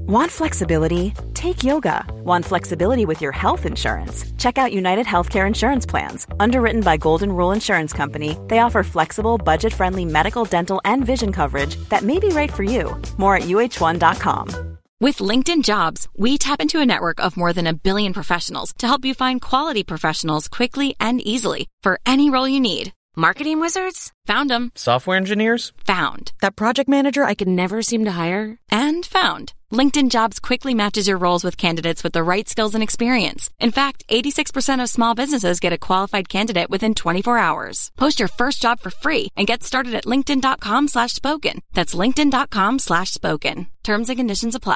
Want flexibility? Take yoga. Want flexibility with your health insurance? Check out United Healthcare Insurance Plans. Underwritten by Golden Rule Insurance Company, they offer flexible, budget-friendly medical, dental, and vision coverage that may be right for you. More at uh1.com. With LinkedIn Jobs, we tap into a network of more than 1 billion professionals to help you find quality professionals quickly and easily for any role you need. Marketing wizards? Found them. Software engineers? Found. That project manager I could never seem to hire? And found. LinkedIn Jobs quickly matches your roles with candidates with the right skills and experience. In fact, 86% of small businesses get a qualified candidate within 24 hours. Post your first job for free and get started at linkedin.com/spoken. That's linkedin.com/spoken. Terms and conditions apply.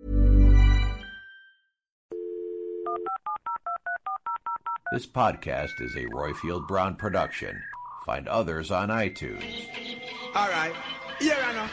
This podcast is a Royfield Brown production. Find others on iTunes. All right. Yeah, I know.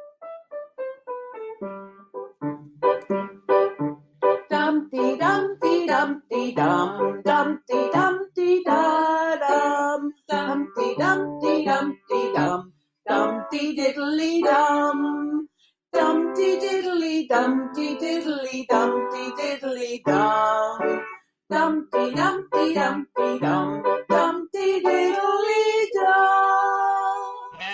Dumpty dumpty dumpty dum dumpty dumpty da dum dumpty dumpty dumpty dum dumpty diddly dum dumpty diddly dumpty diddly dumpty diddly dum dumpty dumpty dumpty dum dumpty diddly dum.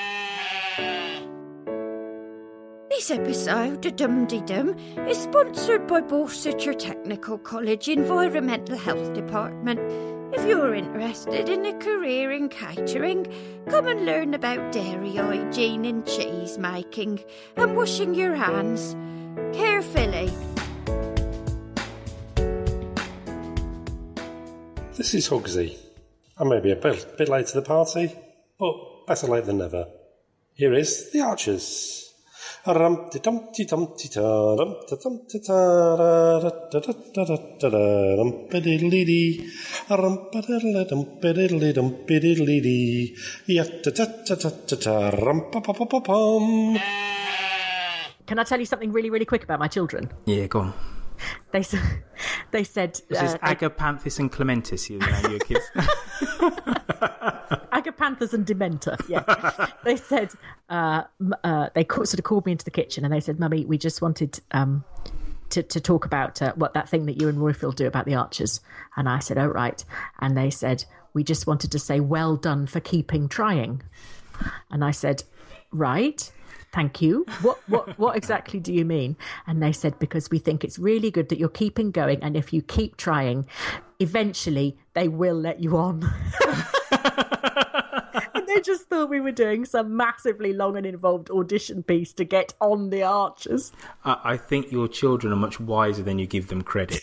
This episode of Dum Dee Dum is sponsored by Borsetshire Technical College Environmental Health Department. If you're interested in a career in catering, come and learn about dairy hygiene and cheese making and washing your hands carefully. This is Hugsy. I may be a bit late to the party, but better late than never. Here is The Archers. Can I tell you something really, really quick about my children? Yeah, go on. They said... This is Agapanthus and Clementis, your kids. Agapanthus and Dementor, yeah. They said, they sort of called me into the kitchen and they said, Mummy, we just wanted to talk about what that thing that you and Royfield do about the Archers. And I said, oh, right. And they said, we just wanted to say, well done for keeping trying. And I said, right. Thank you. What exactly do you mean? And they said, because we think it's really good that you're keeping going, and if you keep trying, eventually they will let you on. And they just thought we were doing some massively long and involved audition piece to get on the Archers. I think your children are much wiser than you give them credit.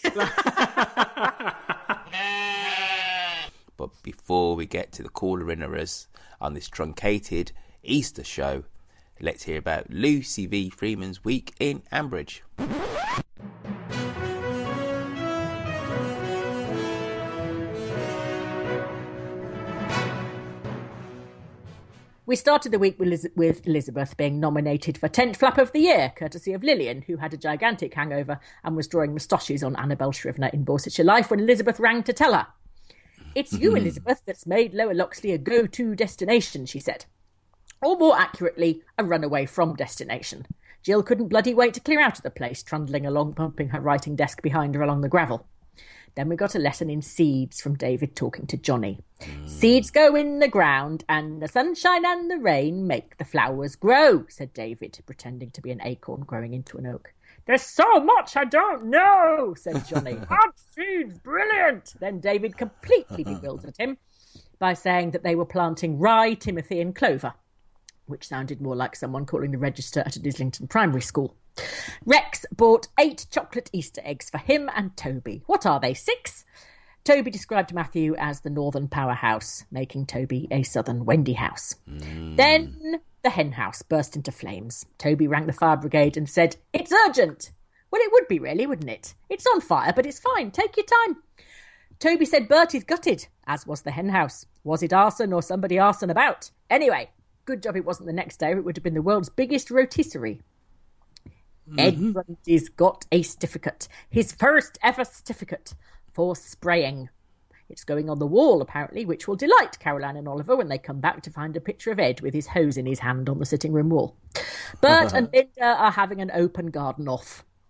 But before we get to the caller inners on this truncated Easter show, let's hear about Lucy V. Freeman's week in Ambridge. We started the week with Elizabeth being nominated for Tent Flap of the Year, courtesy of Lillian, who had a gigantic hangover and was drawing moustaches on Annabel Shrivner in Borsetshire Life when Elizabeth rang to tell her. It's you, Elizabeth, that's made Lower Loxley a go-to destination, she said. Or more accurately, a runaway from destination. Jill couldn't bloody wait to clear out of the place, trundling along, bumping her writing desk behind her along the gravel. Then we got a lesson in seeds from David talking to Johnny. Seeds go in the ground, and the sunshine and the rain make the flowers grow, said David, pretending to be an acorn growing into an oak. There's so much I don't know, said Johnny. Aren't seeds brilliant? Then David completely bewildered him by saying that they were planting rye, timothy and clover, which sounded more like someone calling the register at an Islington primary school. Rex bought 8 chocolate Easter eggs for him and Toby. What are they, 6? Toby described Matthew as the northern powerhouse, making Toby a southern Wendy house. Then the hen house burst into flames. Toby rang the fire brigade and said, "It's urgent." Well, it would be really, wouldn't it? It's on fire, but it's fine. Take your time. Toby said Bertie's gutted, as was the hen house. Was it arson or somebody arson about? Anyway, good job it wasn't the next day, or it would have been the world's biggest rotisserie. Ed Grundy's got a certificate. His first ever certificate for spraying. It's going on the wall, apparently, which will delight Caroline and Oliver when they come back to find a picture of Ed with his hose in his hand on the sitting room wall. Bert and Linda are having an open garden off.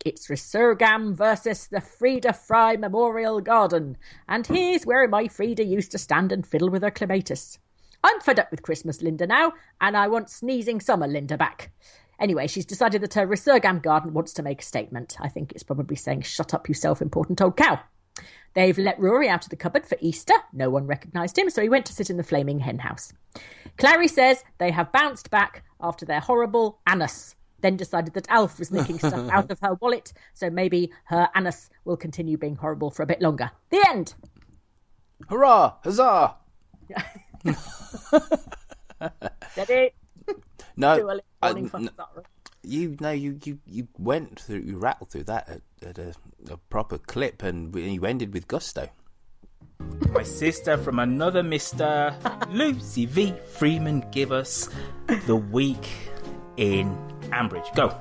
It's Resurgam versus the Frida Fry Memorial Garden. And here's where my Frida used to stand and fiddle with her clematis. I'm fed up with Christmas Linda now, and I want sneezing summer Linda back. Anyway, she's decided that her Resurgam garden wants to make a statement. I think it's probably saying, shut up, you self-important old cow. They've let Rory out of the cupboard for Easter. No one recognised him, so he went to sit in the flaming hen house. Clary says they have bounced back after their horrible anus. Then decided that Alf was nicking stuff out of her wallet, so maybe her anus will continue being horrible for a bit longer. The end! Hurrah! Huzzah! Did it? No, you went through, you rattled through that at a proper clip, and you ended with gusto. My sister from another mister, Lucy V. Freeman, give us the week in Ambridge. Go.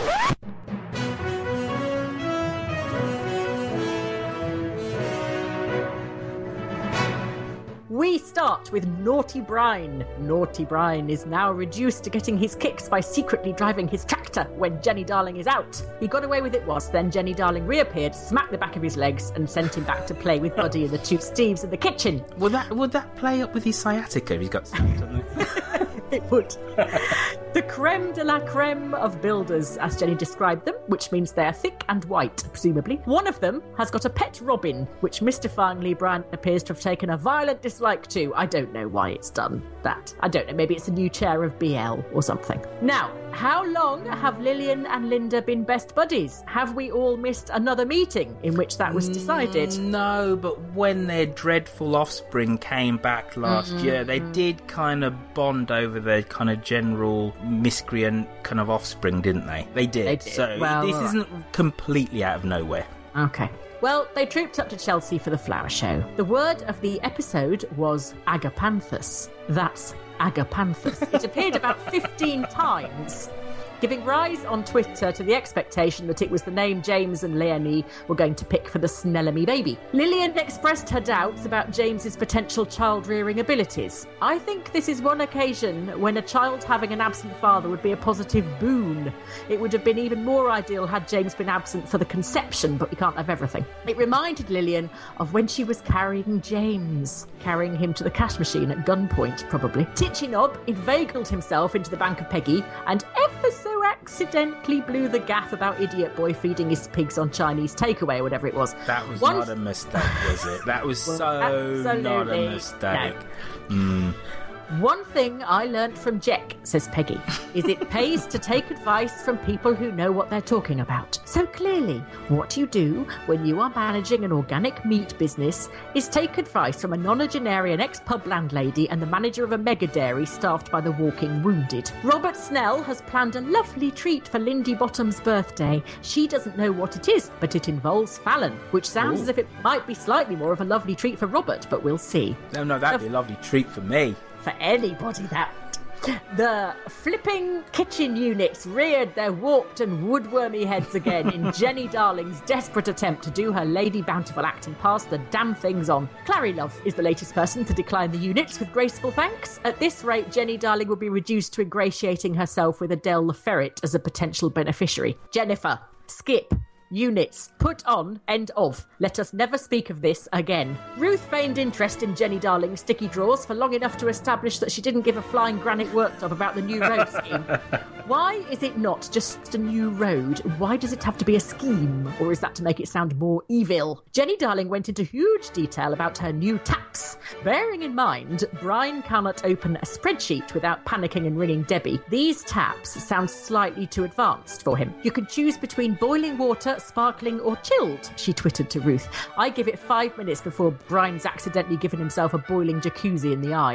We start with Naughty Brian. Naughty Brian is now reduced to getting his kicks by secretly driving his tractor when Jenny Darling is out. He got away with it once, then Jenny Darling reappeared, smacked the back of his legs and sent him back to play with Buddy and the two Steves in the kitchen. Would that play up with his sciatica if he's got something? It would. The creme de la creme of builders, as Jenny described them, which means they are thick and white, presumably. One of them has got a pet robin, which mystifyingly Brian appears to have taken a violent dislike to. I don't know why it's done that. I don't know, maybe it's a new chair of BL or something. Now, how long have Lillian and Linda been best buddies? Have we all missed another meeting in which that was decided? No, but when their dreadful offspring came back last year, they did kind of bond over their kind of general miscreant kind of offspring, didn't they? They did. So well, this isn't completely out of nowhere. Okay. Well, they trooped up to Chelsea for the flower show. The word of the episode was agapanthus. That's agapanthus. It appeared about 15 times, giving rise on Twitter to the expectation that it was the name James and Leonie were going to pick for the Snellamy baby. Lillian expressed her doubts about James's potential child-rearing abilities. I think this is one occasion when a child having an absent father would be a positive boon. It would have been even more ideal had James been absent for the conception, but we can't have everything. It reminded Lillian of when she was carrying James, carrying him to the cash machine at gunpoint, probably. Titchy Knob inveigled himself into the bank of Peggy and ever so accidentally blew the gaff about Idiot Boy feeding his pigs on Chinese takeaway or whatever it was. That was not a mistake, was it? That was not a mistake. No. One thing I learnt from Jack, says Peggy, is it pays to take advice from people who know what they're talking about. So clearly, what you do when you are managing an organic meat business is take advice from a nonagenarian ex-pub landlady and the manager of a mega dairy staffed by the walking wounded. Robert Snell has planned a lovely treat for Lindy Bottom's birthday. She doesn't know what it is, but it involves Fallon, which sounds as if it might be slightly more of a lovely treat for Robert, but we'll see. No, that'd be a lovely treat for me. For anybody, that. The flipping kitchen units reared their warped and woodwormy heads again in Jenny Darling's desperate attempt to do her Lady Bountiful act and pass the damn things on. Clary Love is the latest person to decline the units with graceful thanks. At this rate, Jenny Darling will be reduced to ingratiating herself with Adele the Ferret as a potential beneficiary. Jennifer, skip. Units, put on, end of. Let us never speak of this again. Ruth feigned interest in Jenny Darling's sticky drawers for long enough to establish that she didn't give a flying granite worktop about the new road scheme. Why is it not just a new road? Why does it have to be a scheme? Or is that to make it sound more evil? Jenny Darling went into huge detail about her new taps. Bearing in mind, Brian cannot open a spreadsheet without panicking and ringing Debbie. These taps sound slightly too advanced for him. You can choose between boiling water, sparkling or chilled, she twittered to Ruth. I give it 5 minutes before Brian's accidentally given himself a boiling jacuzzi in the eye.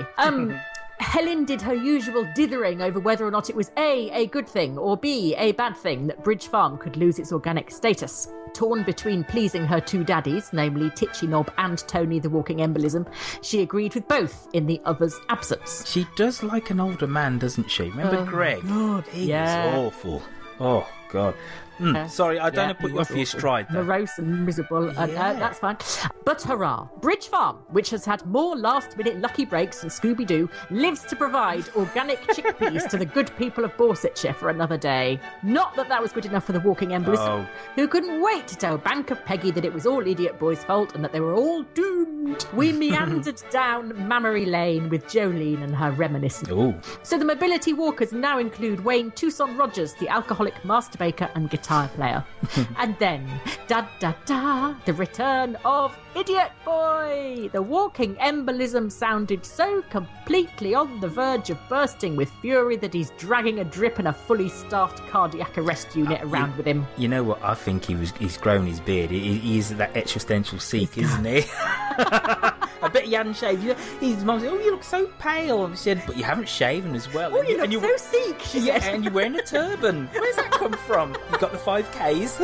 Helen did her usual dithering over whether or not it was A good thing, or B, a bad thing that Bridge Farm could lose its organic status. Torn between pleasing her two daddies, namely Titchy Knob and Tony the Walking Embolism, she agreed with both in the other's absence. She does like an older man, doesn't she? Remember Greg? God, he was awful. Oh, God. Sorry, I don't want to put you off your stride, though. Morose and miserable, and that's fine. But hurrah! Bridge Farm, which has had more last-minute lucky breaks than Scooby-Doo, lives to provide organic chickpeas to the good people of Borsetshire for another day. Not that was good enough for the walking embolist, who couldn't wait to tell Bank of Peggy that it was all Idiot Boy's fault and that they were all doomed. We meandered down Mammary Lane with Jolene and her reminiscence. Ooh. So the mobility walkers now include Wayne Tucson Rogers, the alcoholic master baker and guitar player. And then, the return of Idiot Boy! The walking embolism sounded so completely on the verge of bursting with fury that he's dragging a drip and a fully staffed cardiac arrest unit around with him. You know what? I think he's grown his beard. He's that existential seek, isn't he? I bet he hadn't shaved. His mum said, you look so pale. She said, but you haven't shaven as well. Oh, you look so seek, she said. And you're wearing a turban. Where's that come from? You got the 5Ks?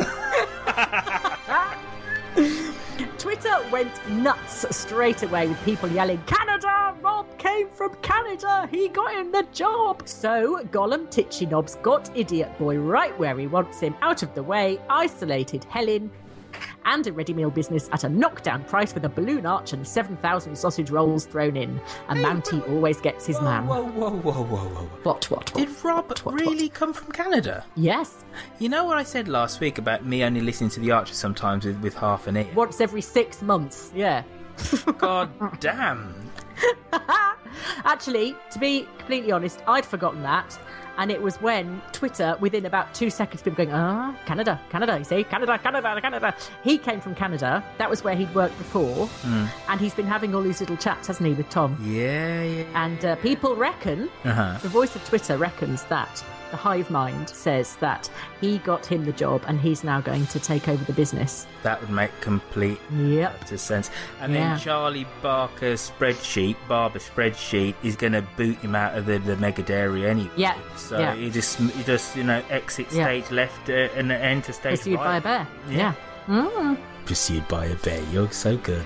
Twitter went nuts straight away with people yelling, Canada! Rob came from Canada! He got him the job! So Gollum Titchy-Knobs got Idiot Boy right where he wants him, out of the way, isolated Helen, and a ready meal business at a knockdown price with a balloon arch and 7,000 sausage rolls thrown in. A Mountie always gets his man. Whoa. What? Did Rob really come from Canada? Yes. You know what I said last week about me only listening to The Archer sometimes with half an ear? Once every 6 months, yeah. God damn. Actually, to be completely honest, I'd forgotten that. And it was when Twitter, within about 2 seconds, people going, Canada, you see, Canada. He came from Canada. That was where he'd worked before. And he's been having all these little chats, hasn't he, with Tom? Yeah. And people reckon, the voice of Twitter reckons that the hive mind says that he got him the job and he's now going to take over the business. That would make complete sense. And then Charlie Barber's spreadsheet is going to boot him out of the mega dairy anyway. Yeah. So he just exit stage left and enter stage Pursued by a bear. Yeah. Mm. Pursued by a bear. You're so good.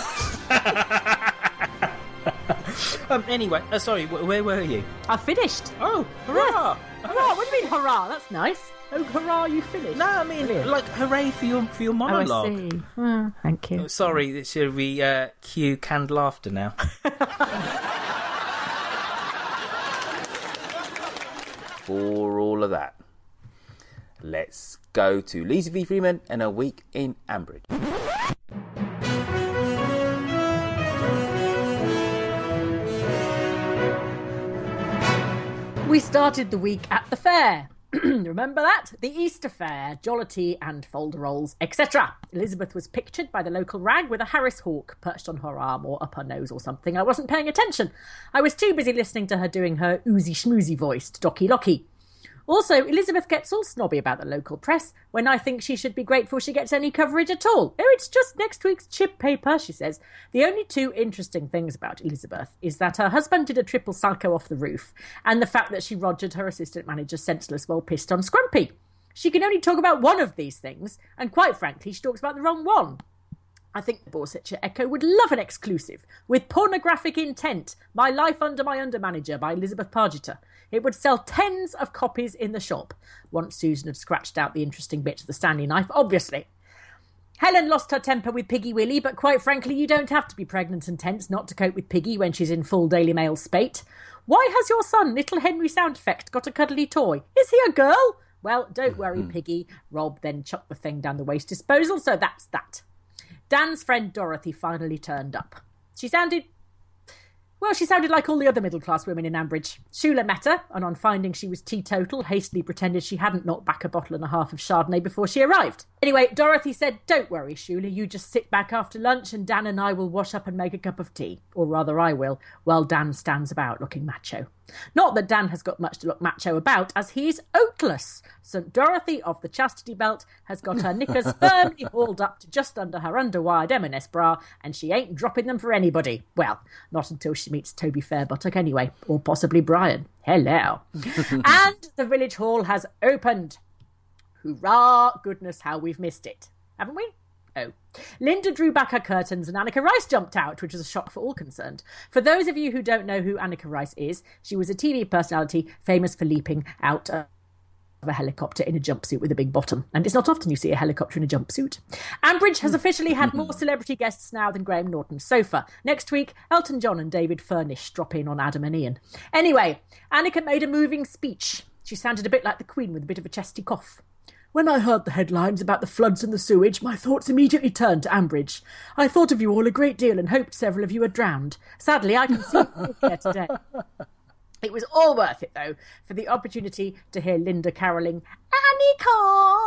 Anyway, sorry, where were you? I finished. Oh, hurrah! Yes. Hurrah! What do you mean, hurrah? That's nice. Oh, hurrah, you finished. No, I mean, like, hooray for your monologue. Oh, I see. Oh, thank you. Sorry, should we cue canned laughter now? For all of that, let's go to Lisa V. Freeman and a week in Ambridge. We started the week at the fair. Remember that? The Easter Fair, jollity and folderols, etc. Elizabeth was pictured by the local rag with a Harris hawk perched on her arm or up her nose or something. I wasn't paying attention. I was too busy listening to her doing her oozy schmoozy voice to Docky Locky. Also, Elizabeth gets all snobby about the local press when I think she should be grateful she gets any coverage at all. Oh, it's just next week's chip paper, she says. The only two interesting things about Elizabeth is that her husband did a triple salcho off the roof and the fact that she rogered her assistant manager senseless while pissed on Scrumpy. She can only talk about one of these things, and quite frankly, she talks about the wrong one. I think the Borsetshire Echo would love an exclusive with pornographic intent, My Life Under My Under-Manager by Elizabeth Pargeter. It would sell tens of copies in the shop, once Susan had scratched out the interesting bits of the Stanley knife, obviously. Helen lost her temper with Piggy Willie, but quite frankly, you don't have to be pregnant and tense not to cope with Piggy when she's in full Daily Mail spate. Why has your son, Little Henry Sound Effect, got a cuddly toy? Is he a girl? Well, don't worry, Piggy. Rob then chucked the thing down the waste disposal, so that's that. Dan's friend Dorothy finally turned up. She sounded like all the other middle-class women in Ambridge. Shula met her, and on finding she was teetotal, hastily pretended she hadn't knocked back a bottle and a half of Chardonnay before she arrived. Anyway, Dorothy said, "Don't worry, Shula, you just sit back after lunch and Dan and I will wash up and make a cup of tea. Or rather I will, while Dan stands about looking macho. Not that Dan has got much to look macho about, as he's oatless. St. Dorothy of the chastity belt has got her knickers firmly hauled up to just under her underwired M&S bra, and she ain't dropping them for anybody. Well, not until she meets Toby Fairbuttock anyway, or possibly Brian. Hello. And the village hall has opened. Hurrah! Goodness, how we've missed it. Haven't we? Oh. Linda drew back her curtains and Annika Rice jumped out, which was a shock for all concerned. For those of you who don't know who Annika Rice is, she was a TV personality famous for leaping out a helicopter in a jumpsuit with a big bottom. And it's not often you see a helicopter in a jumpsuit. Ambridge has officially had more celebrity guests now than Graham Norton's sofa. Next week, Elton John and David Furnish drop in on Adam and Ian. Anyway, Annika made a moving speech. She sounded a bit like the Queen with a bit of a chesty cough. When I heard the headlines about the floods and the sewage, my thoughts immediately turned to Ambridge. I thought of you all a great deal and hoped several of you had drowned. Sadly, I can see you here today. It was all worth it, though, for the opportunity to hear Linda carolling, Annika,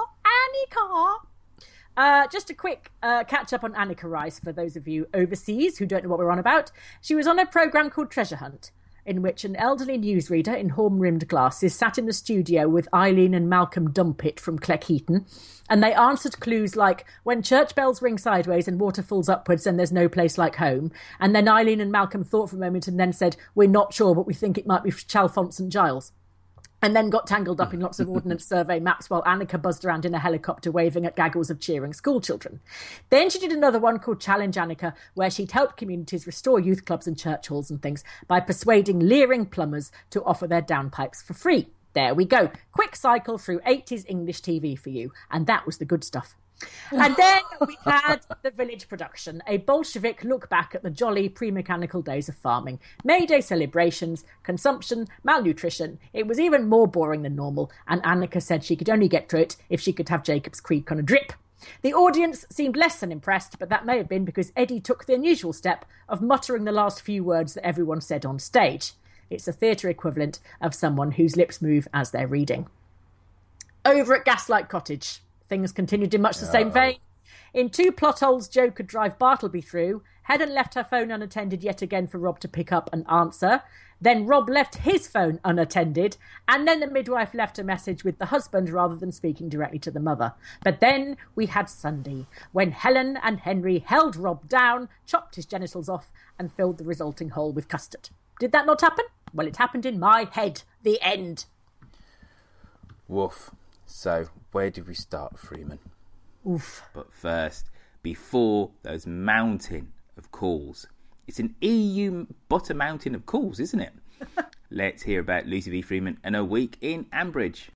Annika. Just a quick catch-up on Annika Rice for those of you overseas who don't know what we're on about. She was on a programme called Treasure Hunt, in which an elderly newsreader in horn-rimmed glasses sat in the studio with Eileen and Malcolm Dumpit from Cleckheaton, and they answered clues like, when church bells ring sideways and water falls upwards, then there's no place like home. And then Eileen and Malcolm thought for a moment and then said, we're not sure, but we think it might be Chalfont St Giles. And then got tangled up in lots of Ordnance Survey maps while Annika buzzed around in a helicopter waving at gaggles of cheering schoolchildren. Then she did another one called Challenge Annika, where she'd helped communities restore youth clubs and church halls and things by persuading leering plumbers to offer their downpipes for free. There we go. Quick cycle through 80s English TV for you. And that was the good stuff. And then we had The Village production, a Bolshevik look back at the jolly pre-mechanical days of farming. May Day celebrations, consumption, malnutrition. It was even more boring than normal, and Annika said she could only get through it if she could have Jacob's Creek on a drip. The audience seemed less than impressed, but that may have been because Eddie took the unusual step of muttering the last few words that everyone said on stage. It's the theatre equivalent of someone whose lips move as they're reading. Over at Gaslight Cottage, things continued in much the same vein. In two plot holes Jo could drive Bartleby through, Helen left her phone unattended yet again for Rob to pick up and answer. Then Rob left his phone unattended, and then the midwife left a message with the husband rather than speaking directly to the mother. But then we had Sunday, when Helen and Henry held Rob down, chopped his genitals off, and filled the resulting hole with custard. Did that not happen? Well, it happened in my head. The end. Woof. So, where did we start, Freeman? Oof. But first, before those mountain of calls, it's an EU butter mountain of calls, isn't it? Let's hear about Lucy V. Freeman and her week in Ambridge.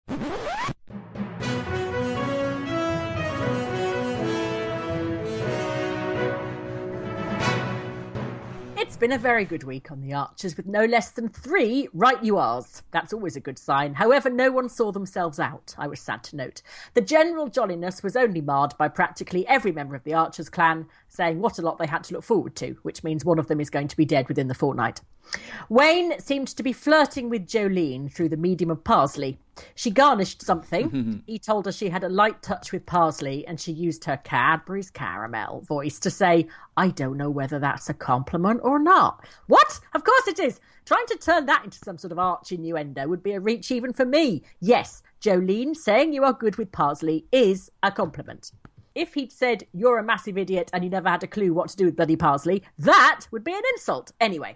It's been a very good week on the Archers, with no less than 3 right you ares. That's always a good sign. However, no one saw themselves out, I was sad to note. The general jolliness was only marred by practically every member of the Archers clan saying what a lot they had to look forward to, which means one of them is going to be dead within the fortnight. Wayne seemed to be flirting with Jolene through the medium of Parsley. She garnished something. He told her she had a light touch with Parsley, and she used her Cadbury's caramel voice to say, I don't know whether that's a compliment or not. What? Of course it is. Trying to turn that into some sort of arch innuendo would be a reach even for me. Yes, Jolene saying you are good with Parsley is a compliment. If he'd said, you're a massive idiot and you never had a clue what to do with bloody Parsley, that would be an insult. Anyway.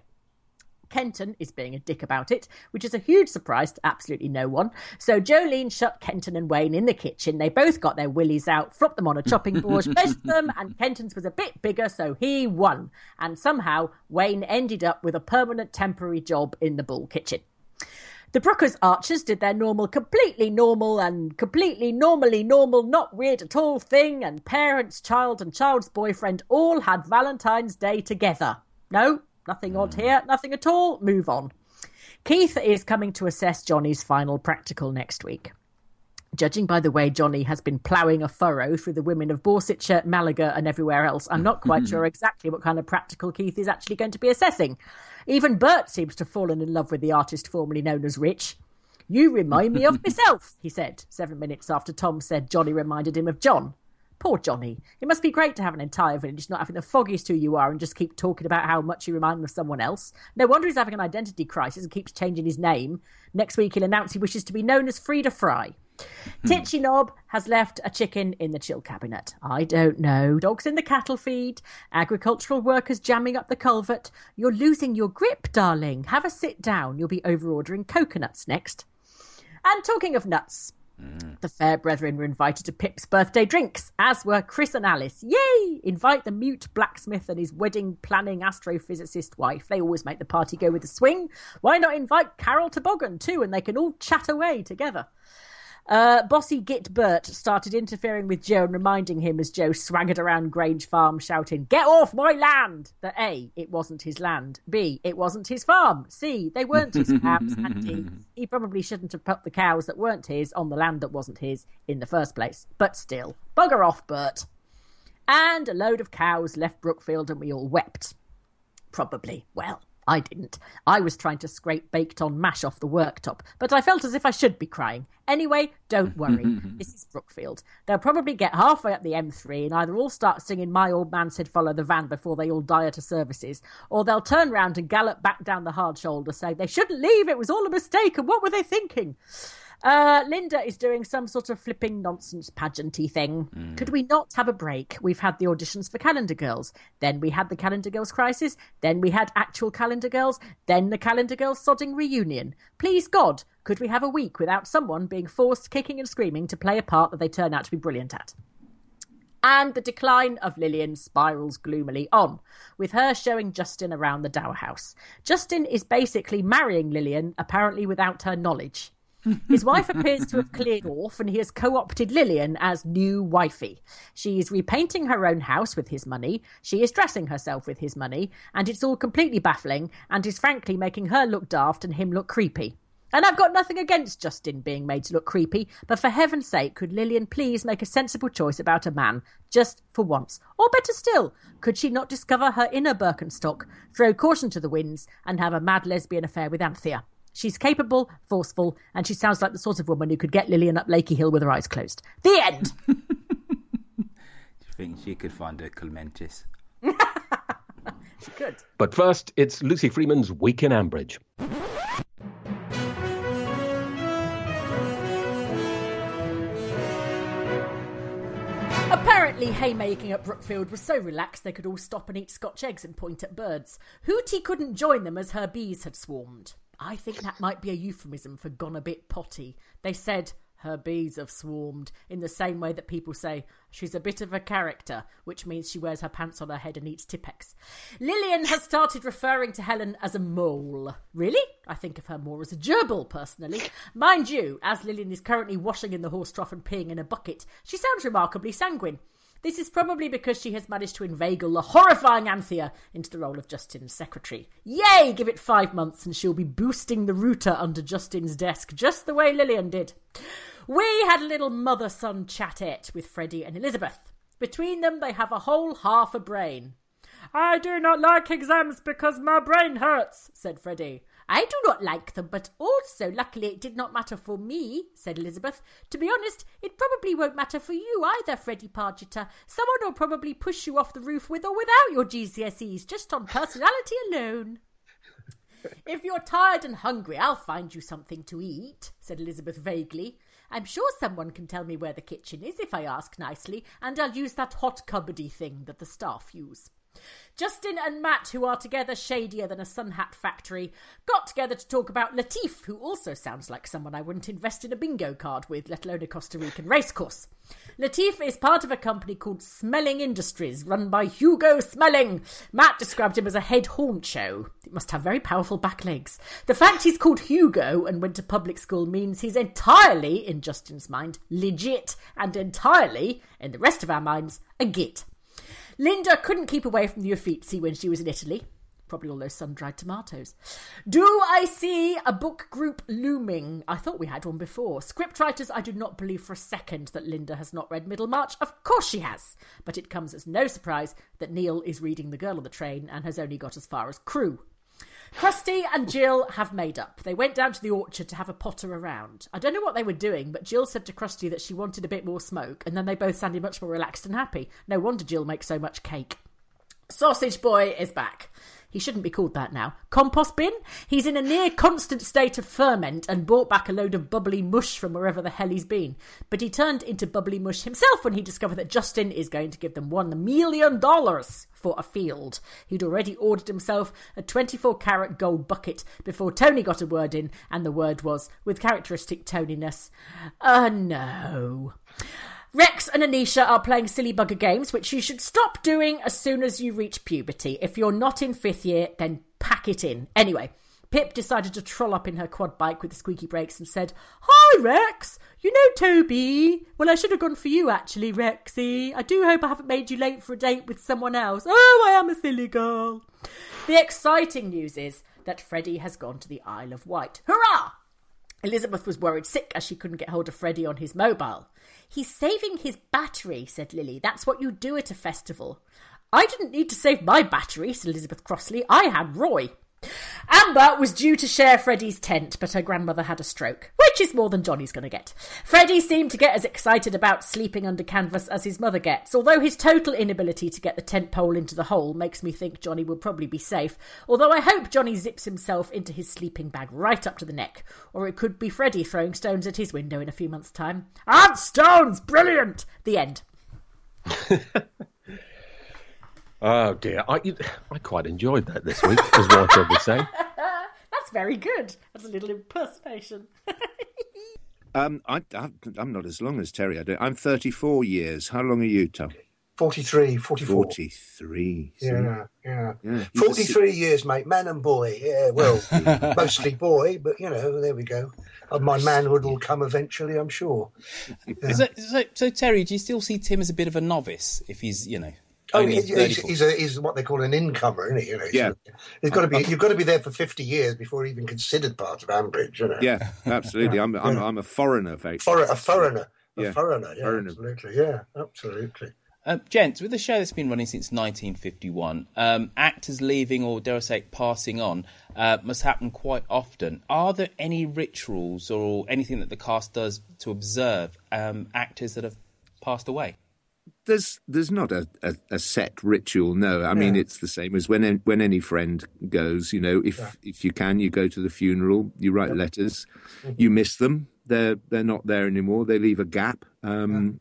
Kenton is being a dick about it, which is a huge surprise to absolutely no one. So Jolene shut Kenton and Wayne in the kitchen. They both got their willies out, flopped them on a chopping board, measured them, and Kenton's was a bit bigger, so he won. And somehow Wayne ended up with a permanent temporary job in the Bull kitchen. The Brookers Archers did their normal, completely normal and completely normally normal, not weird at all thing, and parents, child and child's boyfriend all had Valentine's Day together. No? Nothing odd here, nothing at all. Move on. Keith is coming to assess Johnny's final practical next week. Judging by the way Johnny has been ploughing a furrow through the women of Borsetshire, Malaga and everywhere else, I'm not quite sure exactly what kind of practical Keith is actually going to be assessing. Even Bert seems to have fallen in love with the artist formerly known as Rich. You remind me of myself, he said, 7 minutes after Tom said Johnny reminded him of John. Poor Johnny. It must be great to have an entire village not having the foggiest who you are and just keep talking about how much you remind them of someone else. No wonder he's having an identity crisis and keeps changing his name. Next week he'll announce he wishes to be known as Frida Fry. Titchy Knob has left a chicken in the chill cabinet. I don't know. Dogs in the cattle feed. Agricultural workers jamming up the culvert. You're losing your grip, darling. Have a sit down. You'll be over-ordering coconuts next. And talking of nuts... The fair brethren were invited to Pip's birthday drinks, as were Chris and Alice. Yay! Invite the mute blacksmith and his wedding-planning astrophysicist wife. They always make the party go with a swing. Why not invite Carol Toboggan too, and they can all chat away together. Bossy Git Bert started interfering with Joe and reminding him as Joe swaggered around Grange Farm shouting, "Get off my land!" That A, it wasn't his land. B, it wasn't his farm. C, they weren't his cows. And D, he probably shouldn't have put the cows that weren't his on the land that wasn't his in the first place. But still, bugger off, Bert. And a load of cows left Brookfield and we all wept. Probably. Well, I didn't. I was trying to scrape baked-on mash off the worktop, but I felt as if I should be crying. Anyway, don't worry. This is Brookfield. They'll probably get halfway up the M3 and either all start singing My Old Man Said Follow the Van before they all die at a services, or they'll turn round and gallop back down the hard shoulder saying they shouldn't leave, it was all a mistake, and what were they thinking? Linda is doing some sort of flipping nonsense pageanty thing. Could we not have a break? We've had the auditions for Calendar Girls. Then we had the Calendar Girls crisis. Then we had actual Calendar Girls. Then the Calendar Girls sodding reunion. Please God, could we have a week without someone being forced kicking and screaming to play a part that they turn out to be brilliant at? And the decline of Lillian spirals gloomily on, with her showing Justin around the Dower House. Justin is basically marrying Lillian, apparently without her knowledge. His wife appears to have cleared off and he has co-opted Lillian as new wifey. She is repainting her own house with his money, she is dressing herself with his money, and it's all completely baffling and is frankly making her look daft and him look creepy. And I've got nothing against Justin being made to look creepy, but for heaven's sake, could Lillian please make a sensible choice about a man, just for once? Or better still, could she not discover her inner Birkenstock, throw caution to the winds, and have a mad lesbian affair with Anthea? She's capable, forceful, and she sounds like the sort of woman who could get Lillian up Lakey Hill with her eyes closed. The end! Do you think she could find a Clementis? She could. But first, it's Lucy Freeman's Week in Ambridge. Apparently, haymaking at Brookfield was so relaxed they could all stop and eat Scotch eggs and point at birds. Hootie couldn't join them as her bees had swarmed. I think that might be a euphemism for gone a bit potty. They said, her bees have swarmed, in the same way that people say, she's a bit of a character, which means she wears her pants on her head and eats Tippex. Lillian has started referring to Helen as a mole. Really? I think of her more as a gerbil, personally. Mind you, as Lillian is currently washing in the horse trough and peeing in a bucket, she sounds remarkably sanguine. This is probably because she has managed to inveigle the horrifying Anthea into the role of Justin's secretary. Yay! Give it 5 months and she'll be boosting the router under Justin's desk, just the way Lillian did. We had a little mother-son chatette with Freddie and Elizabeth. Between them, they have a whole half a brain. I do not like exams because my brain hurts, said Freddie. I do not like them, but also, luckily, it did not matter for me, said Elizabeth. To be honest, it probably won't matter for you either, Freddie Pargeter. Someone will probably push you off the roof with or without your GCSEs, just on personality alone. If you're tired and hungry, I'll find you something to eat, said Elizabeth vaguely. I'm sure someone can tell me where the kitchen is if I ask nicely, and I'll use that hot cupboardy thing that the staff use. Justin and Matt, who are together shadier than a sun hat factory, got together to talk about Latif, who also sounds like someone I wouldn't invest in a bingo card with, let alone a Costa Rican racecourse. Latif is part of a company called Smelling Industries, run by Hugo Smelling. Matt described him as a head honcho. It must have very powerful back legs. The fact he's called Hugo and went to public school means he's entirely, in Justin's mind, legit, and entirely, in the rest of our minds, a git. Linda couldn't keep away from the Uffizi when she was in Italy. Probably all those sun-dried tomatoes. Do I see a book group looming? I thought we had one before. Scriptwriters, I do not believe for a second that Linda has not read Middlemarch. Of course she has. But it comes as no surprise that Neil is reading The Girl on the Train and has only got as far as Crew. Krusty and Jill have made up. They went down to the orchard to have a potter around. I don't know what they were doing, but Jill said to Krusty that she wanted a bit more smoke, and then they both sounded much more relaxed and happy. No wonder Jill makes so much cake. Sausage Boy is back. He shouldn't be called that now. Compost bin? He's in a near constant state of ferment and brought back a load of bubbly mush from wherever the hell he's been. But he turned into bubbly mush himself when he discovered that Justin is going to give them $1 million for a field. He'd already ordered himself a 24-carat gold bucket before Tony got a word in, and the word was, with characteristic toniness, no. Rex and Anisha are playing silly bugger games, which you should stop doing as soon as you reach puberty. If you're not in 5th year, then pack it in. Anyway, Pip decided to troll up in her quad bike with the squeaky brakes and said, Hi, Rex! You know, Toby, well, I should have gone for you, actually, Rexy. I do hope I haven't made you late for a date with someone else. Oh, I am a silly girl. The exciting news is that Freddie has gone to the Isle of Wight. Hurrah! Elizabeth was worried sick as she couldn't get hold of Freddie on his mobile. He's saving his battery, said Lily. That's what you do at a festival. I didn't need to save my battery, said Elizabeth crossly. I had Roy. Amber was due to share Freddie's tent, but her grandmother had a stroke, which is more than Johnny's going to get. Freddie seemed to get as excited about sleeping under canvas as his mother gets, although his total inability to get the tent pole into the hole makes me think Johnny will probably be safe, although I hope Johnny zips himself into his sleeping bag right up to the neck, or it could be Freddie throwing stones at his window in a few months' time. And stones! Brilliant! The end. Oh dear, I quite enjoyed that this week, as Walter would say. That's very good. That's a little impersonation. I'm not as long as Terry. I'm 34 years. How long are you, Tom? 44. 43. Yeah. 43 years, mate. Man and boy. Yeah, well, mostly boy, but, there we go. My manhood will come eventually, I'm sure. Yeah. So, Terry, do you still see Tim as a bit of a novice if he's, he's what they call an incomer, isn't he? He's got to be. You've got to be there for 50 years before even considered part of Ambridge. Yeah, absolutely. I'm a foreigner, effectively. A foreigner. Yeah, absolutely. Yeah, absolutely. Gents, with a show that's been running since 1951, actors leaving or, dare I say, passing on must happen quite often. Are there any rituals or anything that the cast does to observe actors that have passed away? There's not a set ritual, no. I mean, it's the same as when any friend goes, if you can, you go to the funeral, you write letters, you miss them, they're not there anymore, they leave a gap. But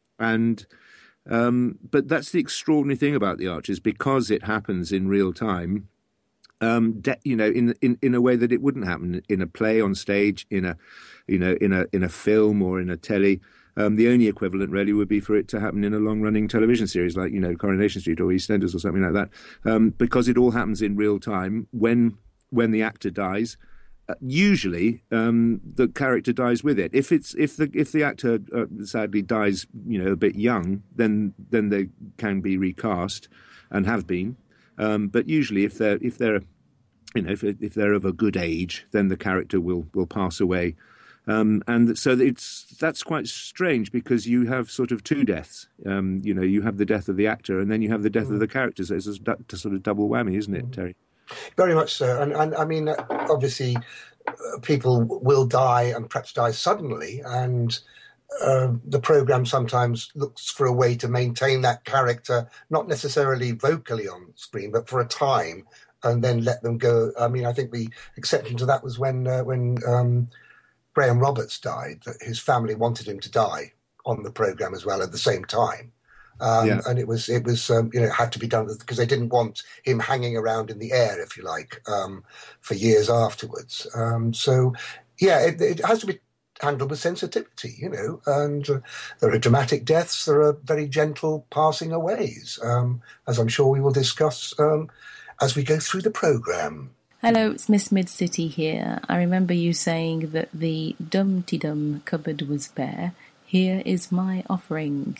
that's the extraordinary thing about the Archers, because it happens in real time, in a way that it wouldn't happen in a play on stage, in a film or in a telly. The only equivalent really would be for it to happen in a long-running television series like, Coronation Street or EastEnders or something like that, because it all happens in real time when the actor dies. Usually, the character dies with it. If the actor sadly dies, a bit young, then they can be recast and have been. But usually, if they're of a good age, then the character will pass away. And so that's quite strange, because you have sort of two deaths. You have the death of the actor, and then you have the death of the character. So it's a sort of double whammy, isn't it, Terry? Very much so. And I mean, obviously, people will die and perhaps die suddenly, and the programme sometimes looks for a way to maintain that character, not necessarily vocally on screen, but for a time, and then let them go. I mean, I think the exception to that was when Graham Roberts died, that his family wanted him to die on the programme as well at the same time. And it had to be done because they didn't want him hanging around in the air, if you like, for years afterwards. It has to be handled with sensitivity, and there are dramatic deaths, there are very gentle passing aways, as I'm sure we will discuss as we go through the programme. Hello, it's Miss Mid-City here. I remember you saying that the Dum-Tee-Dum cupboard was bare. Here is my offering.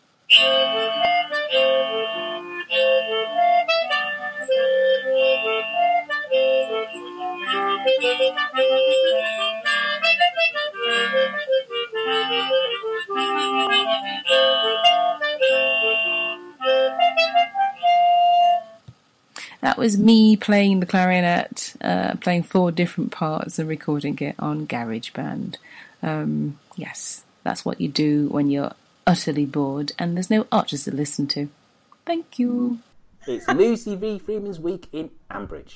That was me playing the clarinet, playing 4 different parts and recording it on GarageBand. Yes, that's what you do when you're utterly bored and there's no Archers to listen to. Thank you. It's Lucy V. Freeman's Week in Ambridge.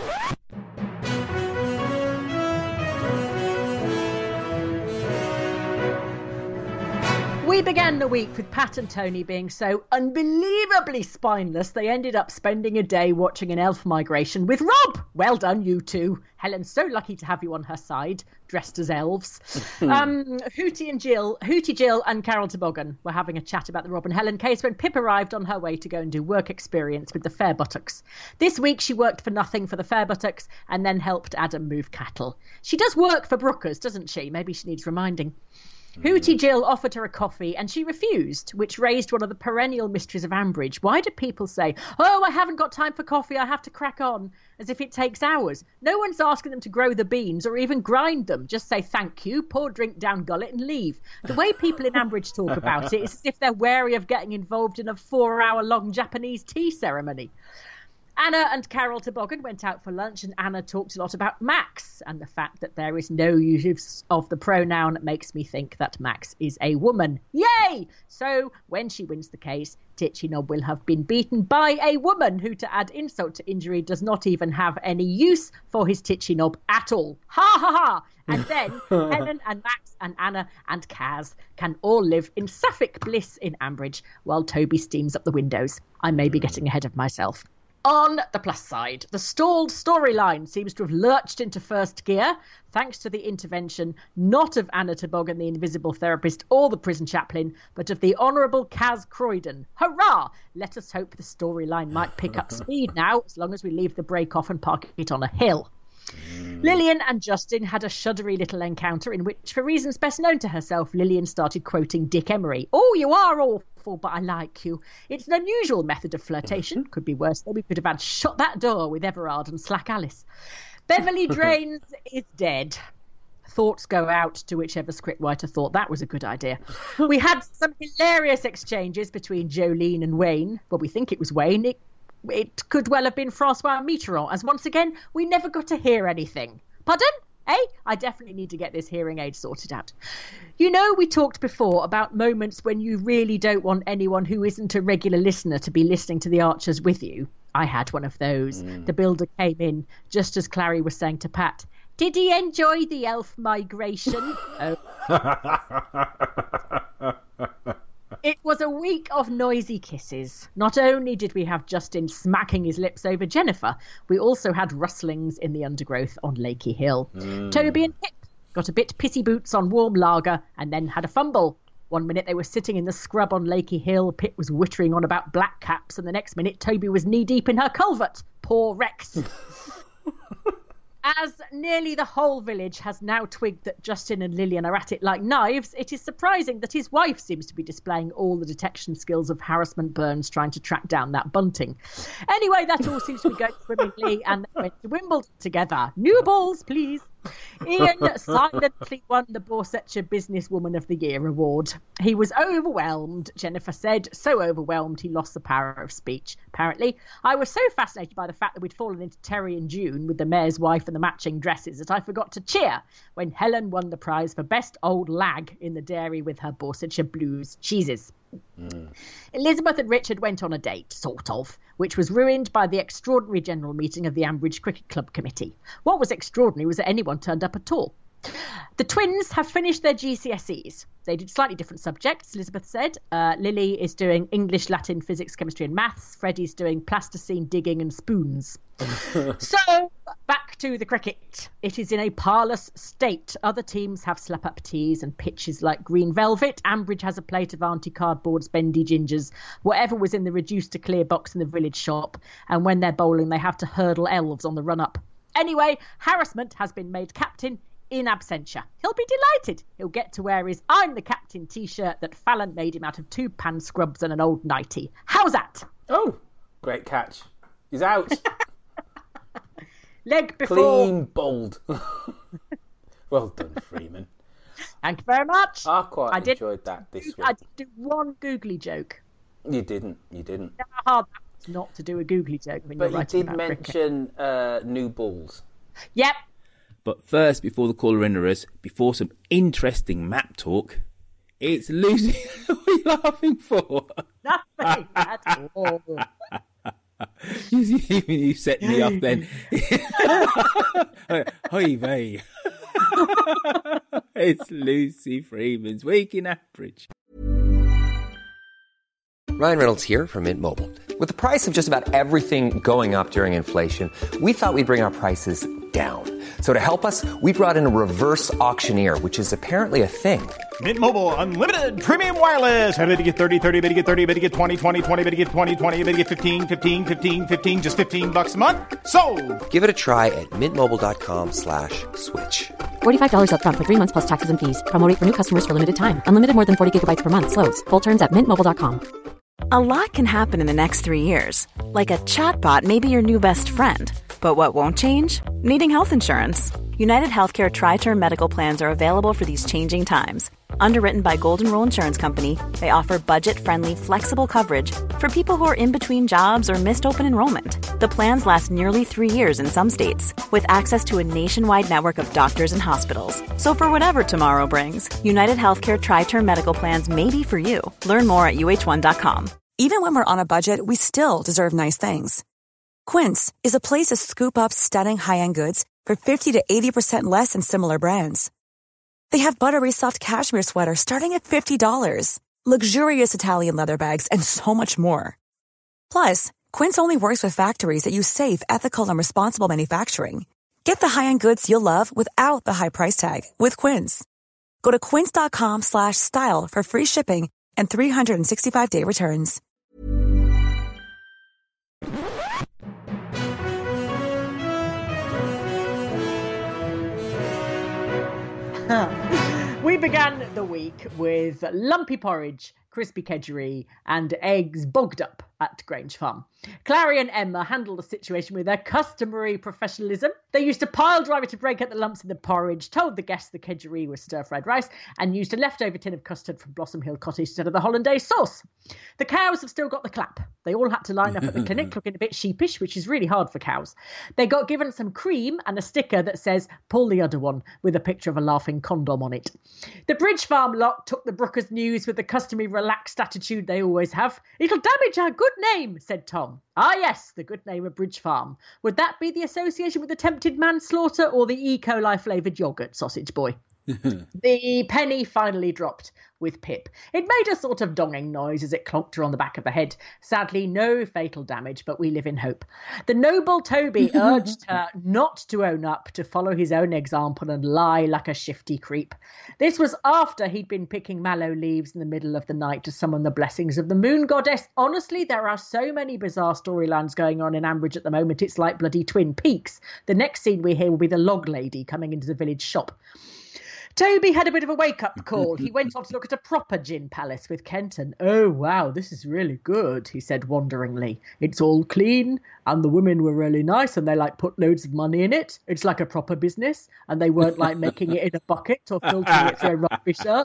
We began the week with Pat and Tony being so unbelievably spineless they ended up spending a day watching an elf migration with Rob. Well done, you two. Helen's so lucky to have you on her side, dressed as elves. Hootie Jill and Carol Toboggan were having a chat about the Rob and Helen case when Pip arrived on her way to go and do work experience with the Fairbuttocks. This week she worked for nothing for the Fairbuttocks and then helped Adam move cattle. She does work for Brookers, doesn't she? Maybe she needs reminding. Hootie Jill offered her a coffee and she refused, which raised one of the perennial mysteries of Ambridge. Why do people say, "Oh, I haven't got time for coffee, I have to crack on," as if it takes hours? No one's asking them to grow the beans or even grind them. Just say thank you, pour drink down gullet and leave. The way people in Ambridge talk about it is as if they're wary of getting involved in a 4-hour-long Japanese tea ceremony. Anna and Carol Toboggan went out for lunch, and Anna talked a lot about Max, and the fact that there is no use of the pronoun makes me think that Max is a woman. Yay! So when she wins the case, Titchy Knob will have been beaten by a woman who, to add insult to injury, does not even have any use for his Titchy Knob at all. Ha ha ha! And then Helen and Max and Anna and Kaz can all live in Suffolk bliss in Ambridge while Toby steams up the windows. I may be getting ahead of myself. On the plus side, the stalled storyline seems to have lurched into first gear, thanks to the intervention not of Anna Toboggan, the invisible therapist, or the prison chaplain, but of the Honourable Kaz Croydon. Hurrah! Let us hope the storyline might pick up speed now, as long as we leave the break off and park it on a hill. Lillian and Justin had a shuddery little encounter in which, for reasons best known to herself, Lillian started quoting Dick Emery. "Oh, you are awful, but I like you." It's an unusual method of flirtation. Could be worse, though. We could have had shut that door with Everard and Slack Alice. Beverly Drains is dead. Thoughts go out to whichever scriptwriter thought that was a good idea. We had some hilarious exchanges between Jolene and Wayne. Well, we think it was Wayne. It could well have been Francois Mitterrand, as once again, we never got to hear anything. Pardon? I definitely need to get this hearing aid sorted out. You know, we talked before about moments when you really don't want anyone who isn't a regular listener to be listening to the Archers with you. I had one of those. The builder came in just as Clary was saying to Pat, "Did he enjoy the elf migration?" Oh. It was a week of noisy kisses. Not only did we have Justin smacking his lips over Jennifer, we also had rustlings in the undergrowth on Lakey Hill. Toby and Pip got a bit pissy boots on warm lager and then had a fumble. One minute they were sitting in the scrub on Lakey Hill, Pip was wittering on about black caps, and the next minute Toby was knee-deep in her culvert. Poor Rex. As nearly the whole village has now twigged that Justin and Lillian are at it like knives, it is surprising that his wife seems to be displaying all the detection skills of Harassment Burns trying to track down that bunting. Anyway, that all seems to be going swimmingly, and they went to Wimbledon together. New balls, please. Ian silently won the Borsetshire Businesswoman of the Year award. He was overwhelmed, Jennifer said, so overwhelmed he lost the power of speech. Apparently, I was so fascinated by the fact that we'd fallen into Terry and June with the mayor's wife and the matching dresses that I forgot to cheer when Helen won the prize for Best Old Lag in the dairy with her Borsetshire Blues cheeses. Elizabeth and Richard went on a date, sort of, which was ruined by the extraordinary general meeting of the Ambridge Cricket Club Committee. What was extraordinary was that anyone turned up at all. The twins have finished their GCSEs. They did slightly different subjects, Elizabeth said. Lily is doing English, Latin, physics, chemistry and maths. Freddie's doing plasticine, digging and spoons. So, back to the cricket. It is in a parlous state. Other teams have slap-up tees and pitches like green velvet. Ambridge has a plate of Auntie Cardboard's bendy gingers, whatever was in the reduced-to-clear box in the village shop. And when they're bowling, they have to hurdle elves on the run-up. Anyway, Harassment has been made captain in absentia. He'll be delighted. He'll get to wear his I'm the Captain t-shirt that Fallon made him out of 2 pan scrubs and an old nightie. How's that? Oh, great catch. He's out. Leg before. Clean bowled. Well done, Freeman. Thank you very much. I quite enjoyed that this week. I did do one googly joke. You didn't. You know how hard that was not to do a googly joke when you're writing about cricket. But you did mention new balls. Yep. But first, before the caller enters, before some interesting map talk, it's Lucy. What are you laughing for? Nothing at all. You set me up then. Hi, vey. It's Lucy Freeman's Week in Ambridge. Ryan Reynolds here from Mint Mobile. With the price of just about everything going up during inflation, we thought we'd bring our prices down. So to help us, we brought in a reverse auctioneer, which is apparently a thing. Mint Mobile Unlimited Premium Wireless. How to get 30, 30, bit to get 30, bit to get 20, 20, 20, bit to get 20, 20, bit to get 15, 15, 15, 15, just $15 a month? Sold! Give it a try at mintmobile.com/switch. $45 up front for 3 months plus taxes and fees. Promo rate for new customers for limited time. Unlimited more than 40 gigabytes per month. Slows full terms at mintmobile.com. A lot can happen in the next 3 years. Like a chatbot may be your new best friend. But what won't change? Needing health insurance. United Healthcare Tri-Term Medical Plans are available for these changing times. Underwritten by Golden Rule Insurance Company, they offer budget-friendly, flexible coverage for people who are in between jobs or missed open enrollment. The plans last nearly 3 years in some states, with access to a nationwide network of doctors and hospitals. So for whatever tomorrow brings, United Healthcare Tri-Term Medical Plans may be for you. Learn more at uh1.com. Even when we're on a budget, we still deserve nice things. Quince is a place to scoop up stunning high-end goods for 50 to 80% less than similar brands. They have buttery soft cashmere sweaters starting at $50, luxurious Italian leather bags, and so much more. Plus, Quince only works with factories that use safe, ethical, and responsible manufacturing. Get the high-end goods you'll love without the high price tag with Quince. Go to quince.com/style for free shipping and 365-day returns. We began the week with lumpy porridge, crispy kedgeree, and eggs bogged up at Grange Farm. Clary and Emma handled the situation with their customary professionalism. They used a pile driver to break up the lumps in the porridge, told the guests the kedgeree was stir-fried rice, and used a leftover tin of custard from Blossom Hill Cottage instead of the hollandaise sauce. The cows have still got the clap. They all had to line up at the clinic looking a bit sheepish, which is really hard for cows. They got given some cream and a sticker that says, "Pull the other one," with a picture of a laughing condom on it. The Bridge Farm lot took the Brookers news with the customary relaxed attitude they always have. "It'll damage our good name," said Tom. Ah, yes, the good name of Bridge Farm. Would that be the association with attempted manslaughter or the E. coli flavoured yoghurt, sausage boy? The penny finally dropped with Pip. It made a sort of donging noise as it clonked her on the back of the head. Sadly, no fatal damage, but we live in hope. The noble Toby urged her not to own up, to follow his own example and lie like a shifty creep. This was after he'd been picking mallow leaves in the middle of the night to summon the blessings of the moon goddess. Honestly, there are so many bizarre storylines going on in Ambridge at the moment, it's like bloody Twin Peaks. The next scene we hear will be the log lady coming into the village shop. Toby had a bit of a wake-up call. He went on to look at a proper gin palace with Kenton. "Oh, wow, this is really good," he said wonderingly. "It's all clean, and the women were really nice, and they, put loads of money in it. It's like a proper business, and they weren't, making it in a bucket or filtering it through a rugby shirt."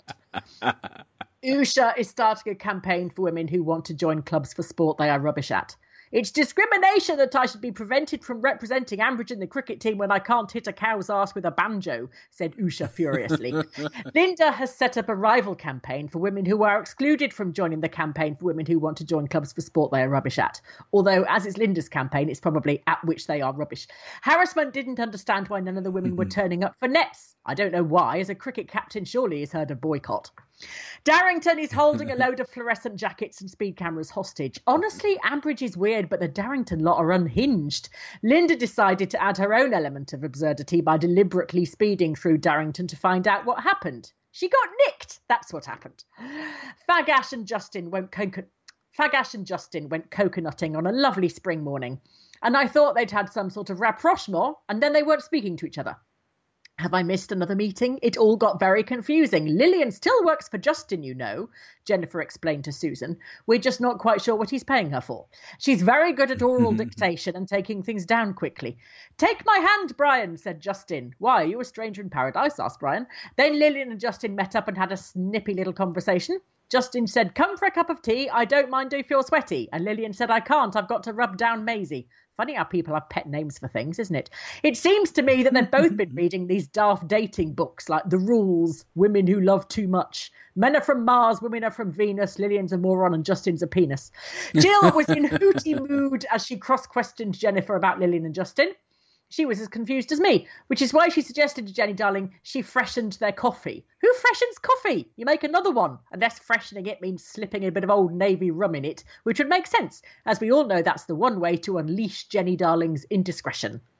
Usha is starting a campaign for women who want to join clubs for sport they are rubbish at. "It's discrimination that I should be prevented from representing Ambridge in the cricket team when I can't hit a cow's arse with a banjo," said Usha furiously. Linda has set up a rival campaign for women who are excluded from joining the campaign for women who want to join clubs for sport they are rubbish at. Although, as it's Linda's campaign, it's probably at which they are rubbish. Harassment didn't understand why none of the women were turning up for nets. I don't know why. As a cricket captain, surely he's heard of boycott. Darrington is holding a load of fluorescent jackets and speed cameras hostage. Honestly, Ambridge is weird, but the Darrington lot are unhinged. Linda decided to add her own element of absurdity by deliberately speeding through Darrington to find out what happened. She got nicked. That's what happened. Fagash and Justin went coconutting on a lovely spring morning, and I thought they'd had some sort of rapprochement, and then they weren't speaking to each other. Have I missed another meeting? It all got very confusing. Lillian still works for Justin, you know, Jennifer explained to Susan. We're just not quite sure what he's paying her for. She's very good at oral dictation and taking things down quickly. "Take my hand, Brian," said Justin. "Why, are you a stranger in paradise?" asked Brian. Then Lillian and Justin met up and had a snippy little conversation. Justin said, "Come for a cup of tea. I don't mind if you're sweaty." And Lillian said, "I can't. I've got to rub down Maisie." Funny how people have pet names for things, isn't it? It seems to me that they've both been reading these daft dating books like The Rules, Women Who Love Too Much, Men Are From Mars, Women Are From Venus, Lillian's a moron and Justin's a penis. Jill was in hooty mood as she cross-questioned Jennifer about Lillian and Justin. She was as confused as me, which is why she suggested to Jenny Darling she freshened their coffee. Who freshens coffee? You make another one, unless freshening it means slipping a bit of Old Navy rum in it, which would make sense, as we all know that's the one way to unleash Jenny Darling's indiscretion.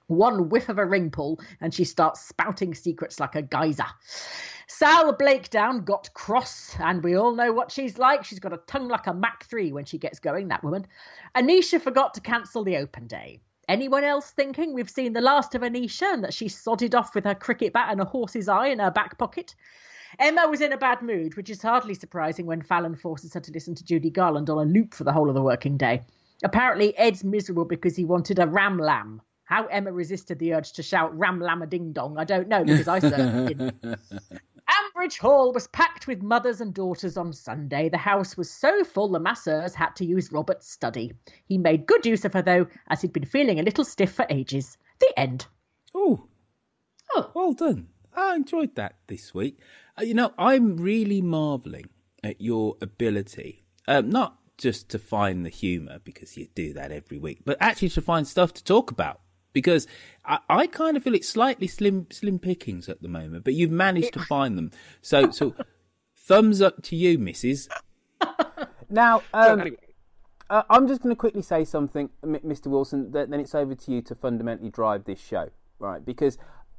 One whiff of a ring pull and she starts spouting secrets like a geyser. Sal Blakedown got cross, and we all know what she's like. She's got a tongue like a Mach 3 when she gets going, that woman. Anisha forgot to cancel the open day. Anyone else thinking we've seen the last of Anisha and that she sodded off with her cricket bat and a horse's eye in her back pocket? Emma was in a bad mood, which is hardly surprising when Fallon forces her to listen to Judy Garland on a loop for the whole of the working day. Apparently, Ed's miserable because he wanted a ram lamb. How Emma resisted the urge to shout ram lamb a ding dong, I don't know, because I certainly didn't. Ambridge Hall was packed with mothers and daughters on Sunday. The house was so full the masseurs had to use Robert's study. He made good use of her, though, as he'd been feeling a little stiff for ages. The end. Oh, well done. I enjoyed that this week. I'm really marvelling at your ability, not just to find the humour, because you do that every week, but actually to find stuff to talk about. Because I kind of feel it's slightly slim pickings at the moment, but you've managed to find them. So thumbs up to you, Mrs. Now, I'm just going to quickly say something, Mr. Wilson, then it's over to you to fundamentally drive this show, right? Because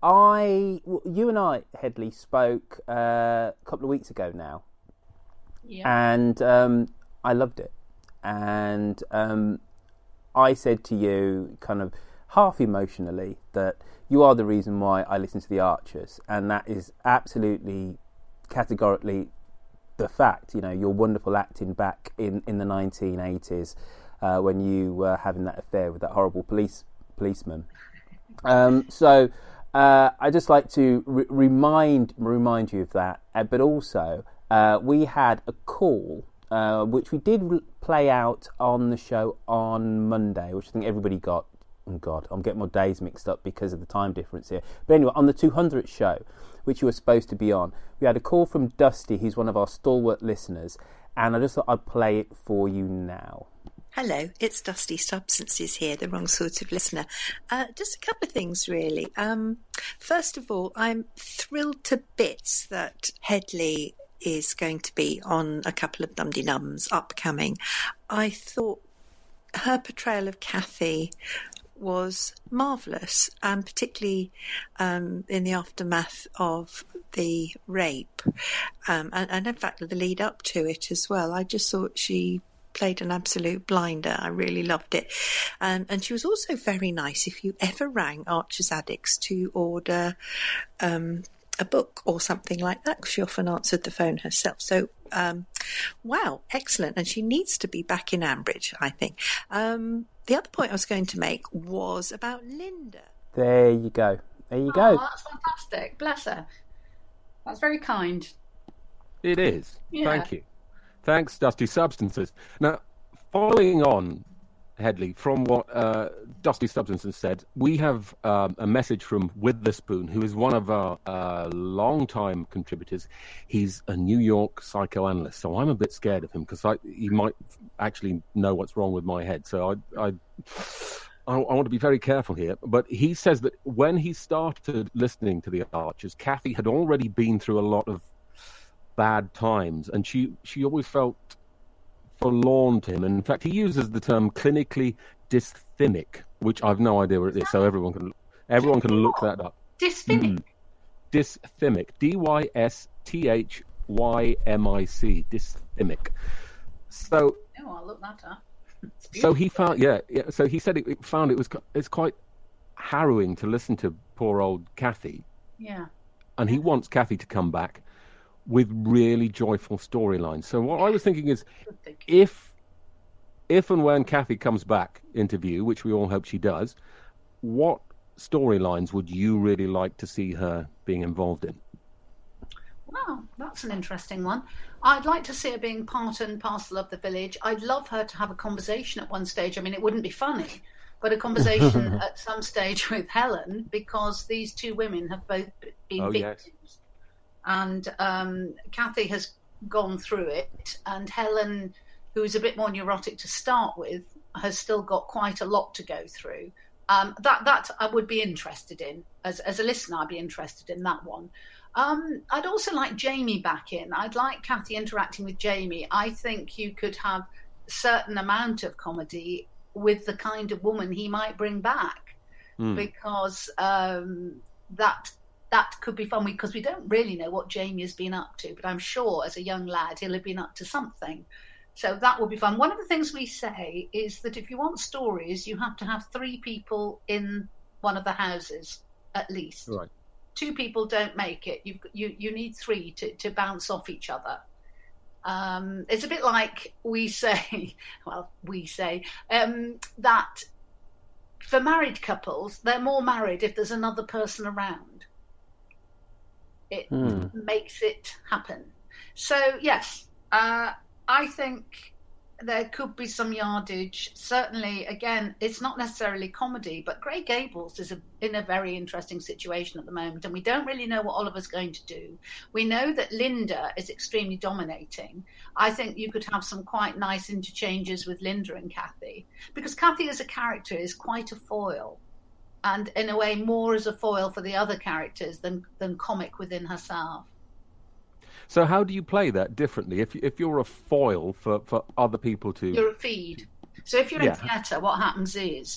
you and I, Headley, spoke a couple of weeks ago now. Yeah. And I loved it. And I said to you, kind of half emotionally, that you are the reason why I listen to The Archers, and that is absolutely categorically the fact. Your wonderful acting back in the 1980s when you were having that affair with that horrible policeman. So I just like to remind you of that, but also we had a call which we did play out on the show on Monday, which I think everybody got. Oh God, I'm getting my days mixed up because of the time difference here. But anyway, on the 200th show, which you were supposed to be on, we had a call from Dusty, who's one of our stalwart listeners, and I just thought I'd play it for you now. Hello, it's Dusty Substances here, the wrong sort of listener. Just a couple of things, really. First of all, I'm thrilled to bits that Headley is going to be on a couple of Dum-de-Nums upcoming. I thought her portrayal of Kathy was marvellous, and particularly in the aftermath of the rape, and in fact the lead up to it as well. I just thought she played an absolute blinder. I really loved it. And she was also very nice if you ever rang Archer's Addicts to order a book or something like that, because she often answered the phone herself. So wow, excellent. And she needs to be back in Ambridge, I think. The other point I was going to make was about Linda. There you go. Go. That's fantastic. Bless her. That's very kind. It is. Yeah. Thank you. Thanks, Dusty Substances. Now, following on, Headley, from what Dusty Substances said, we have a message from Witherspoon, who is one of our long-time contributors. He's a New York psychoanalyst, so I'm a bit scared of him because he might actually know what's wrong with my head. So I want to be very careful here. But he says that when he started listening to The Archers, Kathy had already been through a lot of bad times, and she always felt forlorn to him. And in fact, he uses the term clinically dysthymic, which I've no idea what it is, so everyone can look that up. Dysthymic. Dysthymic. Dysthymic. Dysthymic. So I'll look that up. So he found, so he said it's quite harrowing to listen to poor old Kathy. Yeah. And he wants Kathy to come back with really joyful storylines. So what I was thinking is, if and when Kathy comes back into view, which we all hope she does, what storylines would you really like to see her being involved in? Well, that's an interesting one. I'd like to see her being part and parcel of the village. I'd love her to have a conversation at one stage. I mean, it wouldn't be funny, but a conversation at some stage with Helen, because these two women have both been victims. Yes. And Kathy has gone through it, and Helen, who's a bit more neurotic to start with, has still got quite a lot to go through. That I would be interested in. As a listener, I'd be interested in that one. I'd also like Jamie back in. I'd like Kathy interacting with Jamie. I think you could have a certain amount of comedy with the kind of woman he might bring back. because that could be fun, because we don't really know what Jamie has been up to, but I'm sure as a young lad he'll have been up to something. So that will be fun. One of the things we say is that if you want stories, you have to have 3 people in one of the houses at least. Right. 2 people don't make it. You need 3 to bounce off each other. It's a bit like we say that for married couples, they're more married if there's another person around. It makes it happen. So, yes, I think there could be some yardage. Certainly, again, it's not necessarily comedy, but Grey Gables is in a very interesting situation at the moment, and we don't really know what Oliver's going to do. We know that Linda is extremely dominating. I think you could have some quite nice interchanges with Linda and Kathy, because Kathy as a character is quite a foil, and in a way more as a foil for the other characters than comic within herself. So how do you play that differently? If you're a foil for other people to... You're a feed. So if you're in theatre, what happens is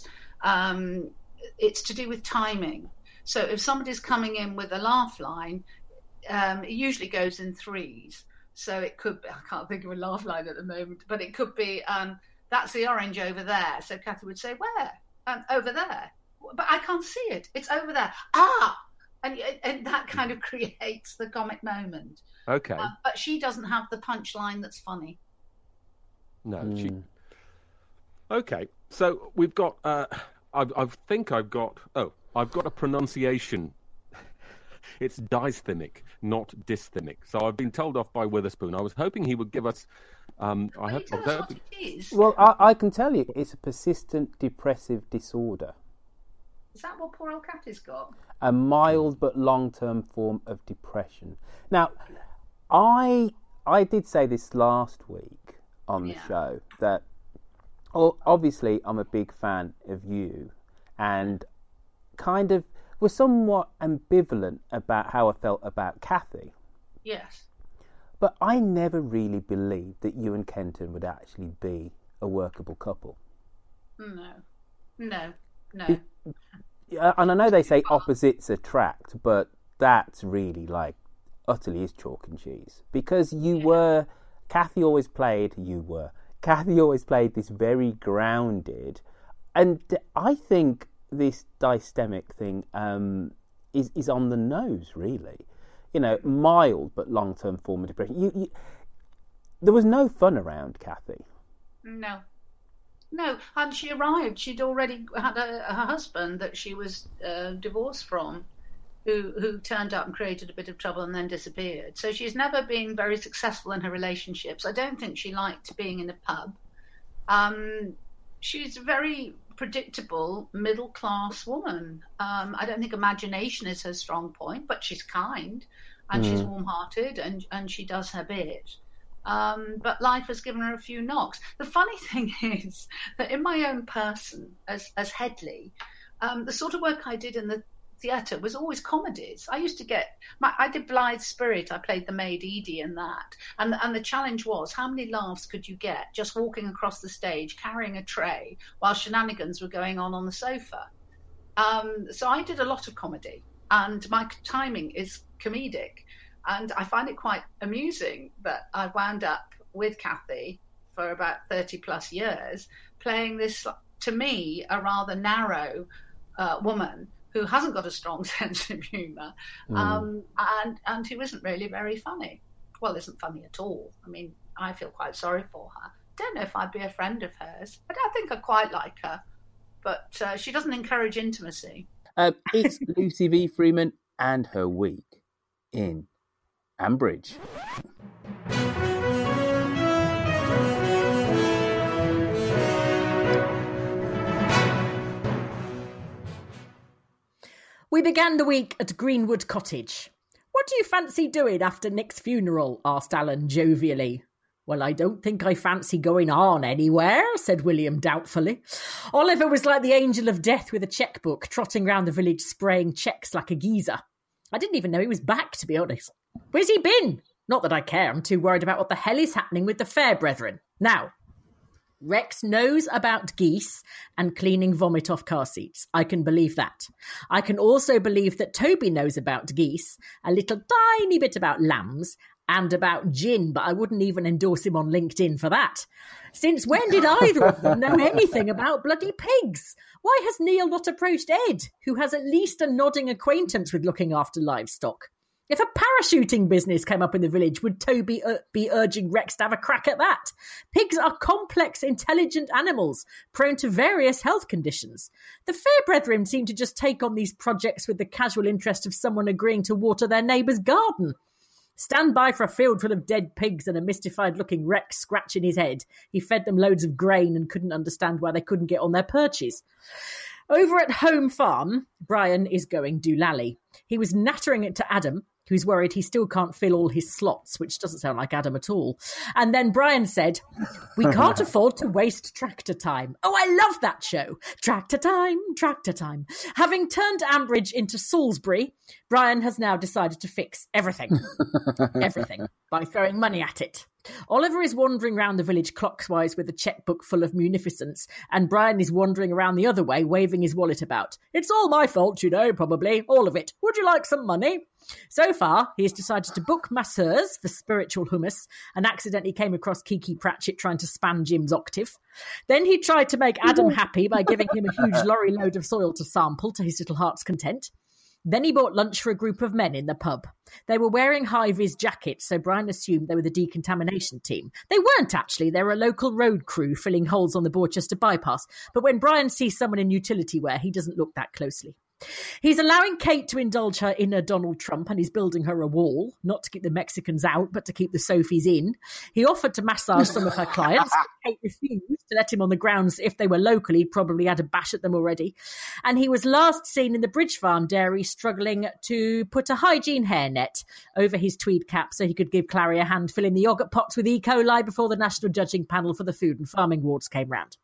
it's to do with timing. So if somebody's coming in with a laugh line, it usually goes in 3s. So it could be, I can't think of a laugh line at the moment, but it could be, that's the orange over there. So Kathy would say, where? Over there. But I can't see it. It's over there. Ah! And that kind of creates the comic moment. Okay. But she doesn't have the punchline that's funny. No, Okay, so we've got. I've got a pronunciation. It's dysthymic, not dysthymic. So I've been told off by Witherspoon. I was hoping he would give us. What it is? Well, I can tell you, it's a persistent depressive disorder. Is that what poor old Kathy's got? A mild but long-term form of depression. Now, I did say this last week on the show that obviously I'm a big fan of you, and kind of was somewhat ambivalent about how I felt about Kathy. Yes. But I never really believed that you and Kenton would actually be a workable couple. No. And I know they say opposites attract, but that's really like utterly is chalk and cheese. Because Kathy always played this very grounded, and I think this dystemic thing is on the nose, really. You know, mild but long-term form of depression. There was no fun around Kathy. No, and she arrived. She'd already had her husband that she was divorced from, who turned up and created a bit of trouble and then disappeared. So she's never been very successful in her relationships. I don't think she liked being in a pub. She's a very predictable middle-class woman. I don't think imagination is her strong point, but she's kind and she's warm-hearted and she does her bit. But life has given her a few knocks. The funny thing is that in my own person, as Headley, the sort of work I did in the theatre was always comedies. I used to I did Blithe Spirit. I played the maid Edie in that. And the challenge was, how many laughs could you get just walking across the stage, carrying a tray, while shenanigans were going on the sofa? So I did a lot of comedy, and my timing is comedic. And I find it quite amusing that I wound up with Kathy for about 30 plus years, playing this, to me, a rather narrow woman who hasn't got a strong sense of humour and who isn't really very funny. Well, isn't funny at all. I mean, I feel quite sorry for her. Don't know if I'd be a friend of hers. I don't think I quite like her, but she doesn't encourage intimacy. It's Lucy V. Freeman and her week in Ambridge. We began the week at Greenwood Cottage. "What do you fancy doing after Nick's funeral?" asked Alan jovially. "Well, I don't think I fancy going on anywhere," said William doubtfully. Oliver was like the angel of death with a chequebook, trotting round the village spraying cheques like a geezer. I didn't even know he was back, to be honest. "Where's he been?" "Not that I care. I'm too worried about what the hell is happening with the Fair Brethren. Now, Rex knows about geese and cleaning vomit off car seats. I can believe that. I can also believe that Toby knows about geese, a little tiny bit about lambs, and about gin, but I wouldn't even endorse him on LinkedIn for that. Since when did either of them know anything about bloody pigs? Why has Neil not approached Ed, who has at least a nodding acquaintance with looking after livestock? If a parachuting business came up in the village, would Toby be urging Rex to have a crack at that? Pigs are complex, intelligent animals, prone to various health conditions. The Fair Brethren seem to just take on these projects with the casual interest of someone agreeing to water their neighbour's garden. Stand by for a field full of dead pigs and a mystified-looking Rex scratching his head. He fed them loads of grain and couldn't understand why they couldn't get on their perches. Over at Home Farm, Brian is going doolally. He was nattering it to Adam, who's worried he still can't fill all his slots, which doesn't sound like Adam at all. And then Brian said, "We can't afford to waste tractor time." Oh, I love that show. Tractor time, tractor time. Having turned Ambridge into Salisbury, Brian has now decided to fix everything. Everything. By throwing money at it. Oliver is wandering around the village clockwise with a checkbook full of munificence, and Brian is wandering around the other way, waving his wallet about. "It's all my fault, you know, probably. All of it. Would you like some money?" So far, he has decided to book masseurs for spiritual hummus and accidentally came across Kiki Pratchett trying to span Jim's octave. Then he tried to make Adam happy by giving him a huge lorry load of soil to sample to his little heart's content. Then he bought lunch for a group of men in the pub. They were wearing high-vis jackets, so Brian assumed they were the decontamination team. They weren't, actually. They were a local road crew filling holes on the Borchester bypass. But when Brian sees someone in utility wear, he doesn't look that closely. He's allowing Kate to indulge her inner Donald Trump, and he's building her a wall, not to keep the Mexicans out, but to keep the Sophies in. He offered to massage some of her clients. Kate refused to let him on the grounds if they were local. He'd probably had a bash at them already. And he was last seen in the Bridge Farm dairy struggling to put a hygiene hairnet over his tweed cap so he could give Clary a hand filling the yoghurt pots with E. coli before the National Judging Panel for the Food and Farming Awards came round.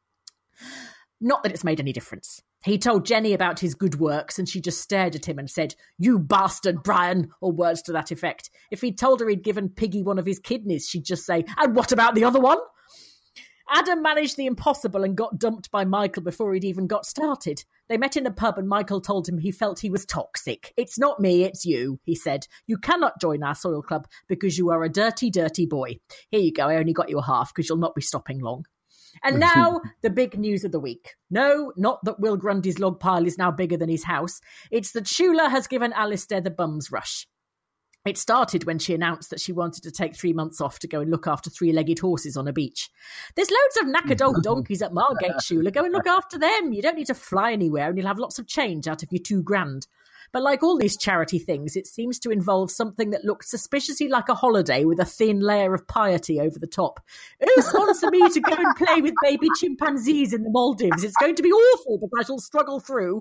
Not that it's made any difference. He told Jenny about his good works and she just stared at him and said, "You bastard, Brian," or words to that effect. If he'd told her he'd given Piggy one of his kidneys, she'd just say, "And what about the other one?" Adam managed the impossible and got dumped by Michael before he'd even got started. They met in a pub and Michael told him he felt he was toxic. "It's not me, it's you," he said. "You cannot join our soil club because you are a dirty, dirty boy. Here you go, I only got you a half because you'll not be stopping long." And now, the big news of the week. No, not that Will Grundy's log pile is now bigger than his house. It's that Shula has given Alistair the bum's rush. It started when she announced that she wanted to take 3 months off to go and look after 3-legged horses on a beach. There's loads of knackered old donkeys at Margate, Shula. Go and look after them. You don't need to fly anywhere and you'll have lots of change out of your $2,000. But like all these charity things, it seems to involve something that looks suspiciously like a holiday with a thin layer of piety over the top. "Oh, sponsor me to go and play with baby chimpanzees in the Maldives. It's going to be awful, but I shall struggle through."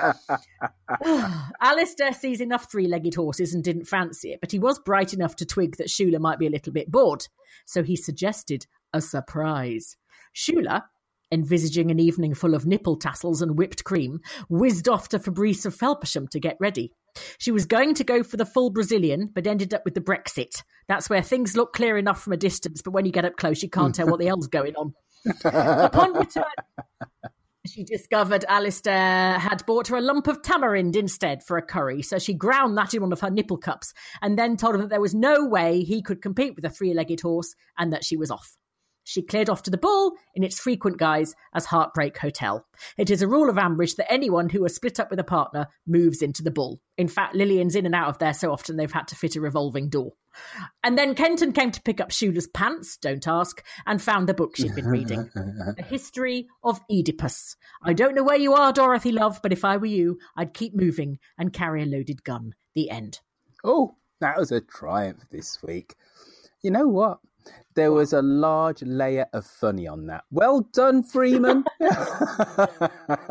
Alistair sees enough 3-legged horses and didn't fancy it, but he was bright enough to twig that Shula might be a little bit bored. So he suggested a surprise. Shula, envisaging an evening full of nipple tassels and whipped cream, whizzed off to Fabrice of Felpersham to get ready. She was going to go for the full Brazilian, but ended up with the Brexit. That's where things look clear enough from a distance, but when you get up close, you can't tell what the hell's going on. Upon return, she discovered Alistair had bought her a lump of tamarind instead for a curry, so she ground that in one of her nipple cups, and then told him that there was no way he could compete with a 3-legged horse, and that she was off. She cleared off to the Bull in its frequent guise as Heartbreak Hotel. It is a rule of Ambridge that anyone who has split up with a partner moves into the Bull. In fact, Lillian's in and out of there so often they've had to fit a revolving door. And then Kenton came to pick up Shula's pants, don't ask, and found the book she'd been reading. The History of Oedipus. I don't know where you are, Dorothy love, but if I were you, I'd keep moving and carry a loaded gun. The end. Oh, that was a triumph this week. You know what? There was a large layer of funny on that. Well done, Freeman.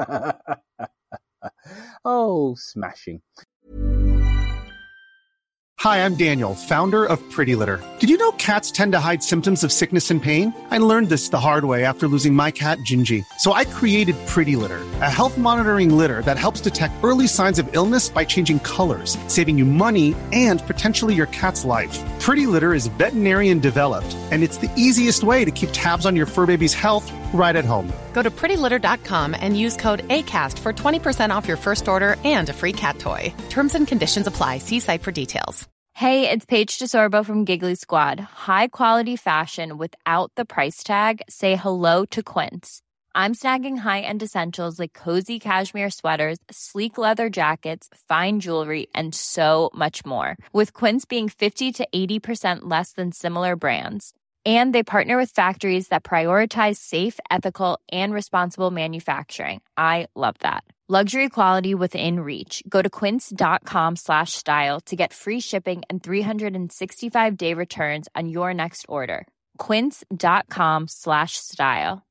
Oh, smashing. Hi, I'm Daniel, founder of Pretty Litter. Did you know cats tend to hide symptoms of sickness and pain? I learned this the hard way after losing my cat, Gingy. So I created Pretty Litter, a health monitoring litter that helps detect early signs of illness by changing colors, saving you money and potentially your cat's life. Pretty Litter is veterinarian developed, and it's the easiest way to keep tabs on your fur baby's health right at home. Go to prettylitter.com and use code ACAST for 20% off your first order and a free cat toy. Terms and conditions apply. See site for details. Hey, it's Paige DeSorbo from Giggly Squad. High quality fashion without the price tag. Say hello to Quince. I'm snagging high-end essentials like cozy cashmere sweaters, sleek leather jackets, fine jewelry, and so much more. With Quince being 50 to 80% less than similar brands. And they partner with factories that prioritize safe, ethical, and responsible manufacturing. I love that. Luxury quality within reach. Go to quince.com/style to get free shipping and 365-day returns on your next order. Quince.com/style.